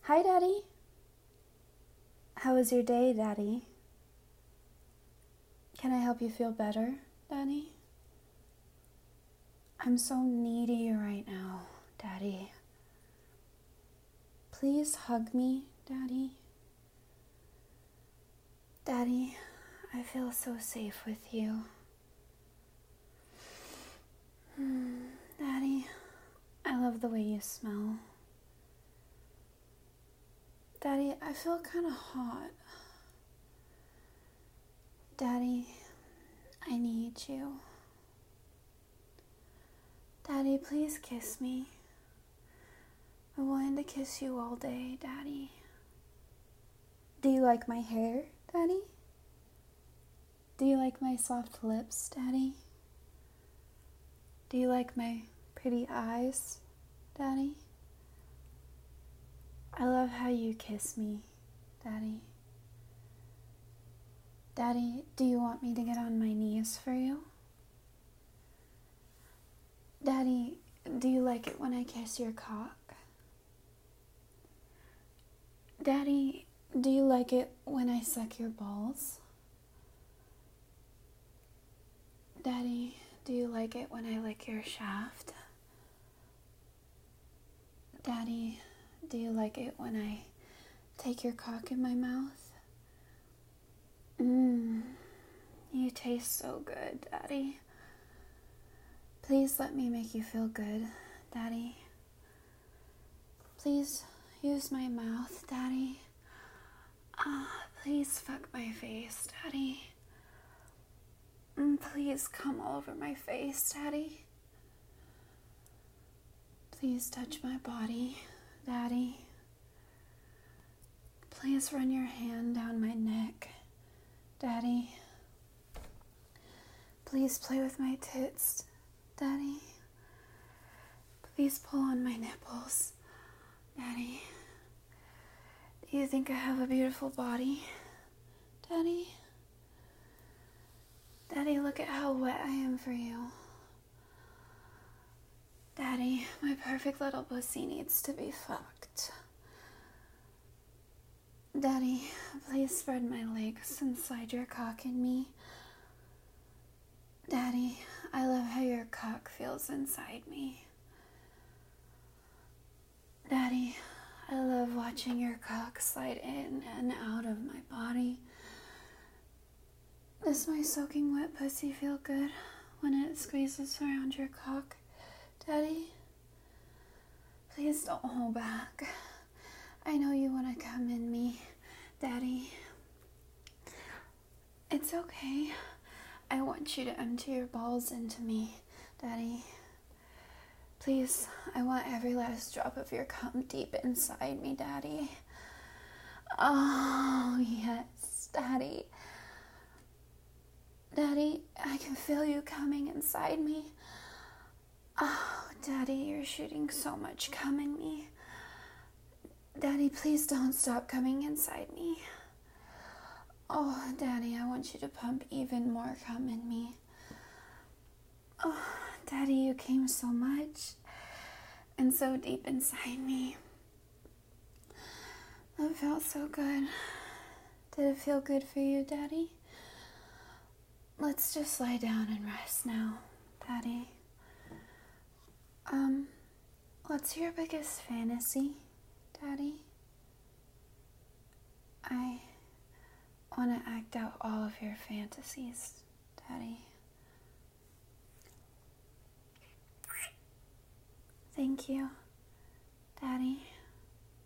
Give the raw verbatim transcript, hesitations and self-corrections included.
Hi, Daddy. How was your day, Daddy? Can I help you feel better, Daddy? I'm so needy right now, Daddy. Please hug me, Daddy. Daddy, I feel so safe with you. Mm, Daddy, I love the way you smell. Daddy, I feel kind of hot. Daddy, I need you. Daddy, please kiss me. I wanted to kiss you all day, Daddy. Do you like my hair, Daddy? Do you like my soft lips, Daddy? Do you like my pretty eyes, Daddy? I love how you kiss me, Daddy. Daddy, do you want me to get on my knees for you? Daddy, do you like it when I kiss your cock? Daddy, do you like it when I suck your balls? Daddy, do you like it when I lick your shaft? Daddy, do you like it when I take your cock in my mouth? Mmm, you taste so good, Daddy. Please let me make you feel good, Daddy. Please use my mouth, Daddy. Ah, please fuck my face, Daddy. Mm, please come all over my face, Daddy. Please touch my body, Daddy. Please run your hand down my neck, Daddy. Please play with my tits, Daddy. Please pull on my nipples, Daddy. Do you think I have a beautiful body, Daddy? Daddy, look at how wet I am for you. Daddy, my perfect little pussy needs to be fucked. Daddy, please spread my legs and slide your cock in me. Daddy, I love how your cock feels inside me. Daddy, I love watching your cock slide in and out of my body. Does my soaking wet pussy feel good when it squeezes around your cock, Daddy? Please don't hold back. I know you want to come in me, Daddy. It's okay. I want you to empty your balls into me, Daddy. Please, I want every last drop of your cum deep inside me, Daddy. Oh, yes, Daddy. Daddy, I can feel you coming inside me. Oh, Daddy, you're shooting so much cum in me. Daddy, please don't stop coming inside me. Oh, Daddy, I want you to pump even more cum in me. Oh, Daddy, you came so much and so deep inside me. That felt so good. Did it feel good for you, Daddy? Let's just lie down and rest now, Daddy. Um, what's your biggest fantasy, Daddy? I want to act out all of your fantasies, Daddy. Thank you, Daddy.